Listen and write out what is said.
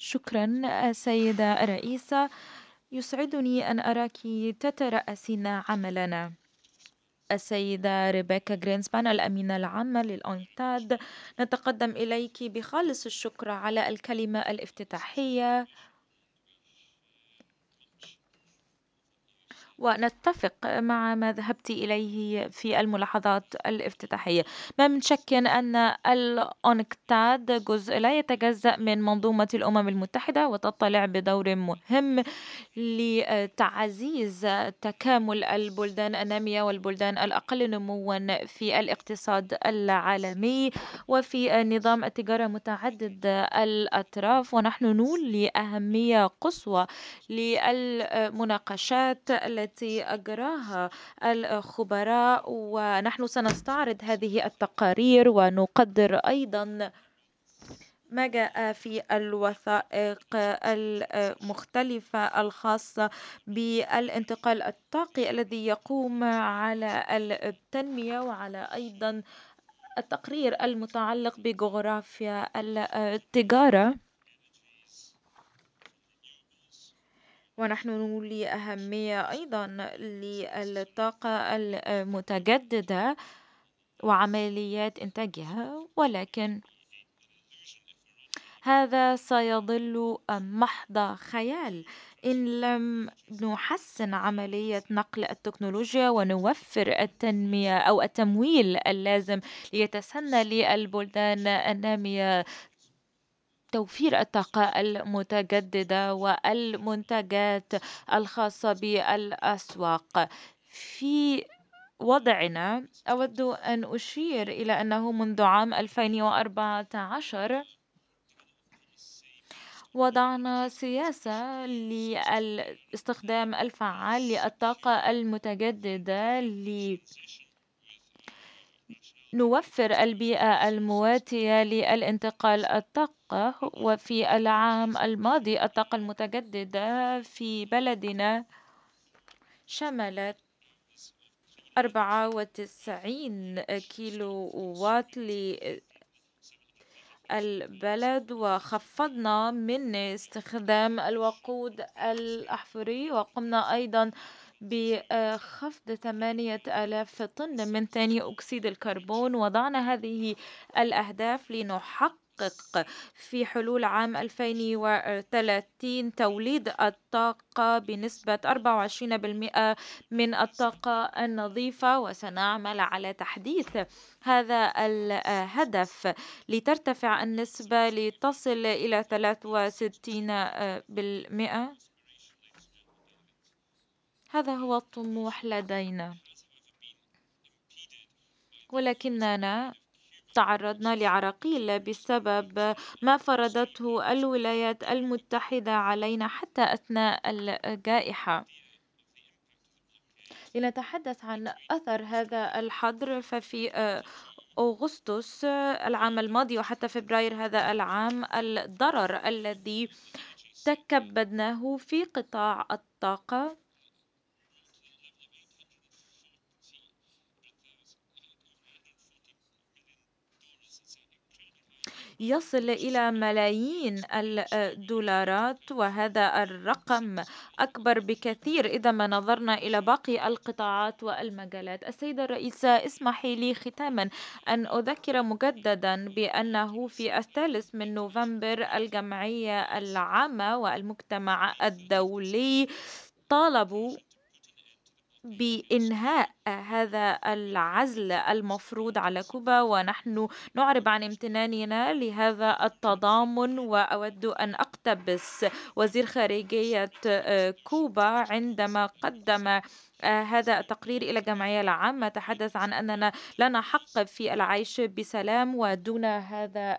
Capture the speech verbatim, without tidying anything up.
شكرا سيدة الرئيسة. يسعدني أن أراك تترأسين عملنا. السيدة ريبيكا غرينسبان الأمينة العامة للأونتاد، نتقدم إليك بخالص الشكر على الكلمة الافتتاحية، ونتفق مع ما ذهبت إليه في الملاحظات الافتتاحية. ما من شك أن الأونكتاد جزء لا يتجزأ من منظومة الأمم المتحدة، وتطلع بدور مهم لتعزيز تكامل البلدان النامية والبلدان الأقل نموا في الاقتصاد العالمي وفي نظام التجارة متعدد الأطراف. ونحن نولي أهمية قصوى للمناقشات التي أجراها الخبراء، ونحن سنستعرض هذه التقارير ونقدر أيضا ما جاء في الوثائق المختلفة الخاصة بالانتقال الطاقي الذي يقوم على التنمية، وعلى أيضا التقرير المتعلق بجغرافيا التجارة. ونحن نولي أهمية أيضا للطاقة المتجددة وعمليات إنتاجها، ولكن هذا سيظل محض خيال إن لم نحسن عملية نقل التكنولوجيا ونوفر التنمية أو التمويل اللازم ليتسنى للبلدان النامية توفير الطاقة المتجددة والمنتجات الخاصة بالأسواق. في وضعنا أود أن أشير إلى أنه منذ عام ألفين وأربعة عشر وضعنا سياسة للاستخدام الفعال للطاقة المتجددة لنوفر البيئة المواتية للانتقال الطاقة. وفي العام الماضي الطاقة المتجددة في بلدنا شملت أربعة وتسعين كيلو وات البلد، وخفضنا من استخدام الوقود الأحفوري، وقمنا أيضا بخفض ثمانية آلاف طن من ثاني أكسيد الكربون. وضعنا هذه الأهداف لنحقق في حلول عام ألفين وثلاثين توليد الطاقة بنسبة أربعة وعشرين بالمئة من الطاقة النظيفة، وسنعمل على تحديث هذا الهدف لترتفع النسبة لتصل إلى ثلاثة وستين بالمئة. هذا هو الطموح لدينا، ولكننا تعرضنا لعراقيل بسبب ما فرضته الولايات المتحدة علينا حتى أثناء الجائحة. لنتحدث عن أثر هذا الحظر، ففي أغسطس العام الماضي وحتى فبراير هذا العام الضرر الذي تكبدناه في قطاع الطاقة يصل إلى ملايين الدولارات، وهذا الرقم أكبر بكثير إذا ما نظرنا إلى باقي القطاعات والمجالات. السيدة الرئيسة، اسمحي لي ختاما أن أذكر مجددا بأنه في الثالث من نوفمبر الجمعية العامة والمجتمع الدولي طالبوا بإنهاء هذا العزل المفروض على كوبا، ونحن نعرب عن امتناننا لهذا التضامن. وأود أن أقتبس وزير خارجية آه، كوبا عندما قدم آه، هذا التقرير إلى الجمعية العامة، تحدث عن أننا لنا حق في العيش بسلام ودون هذا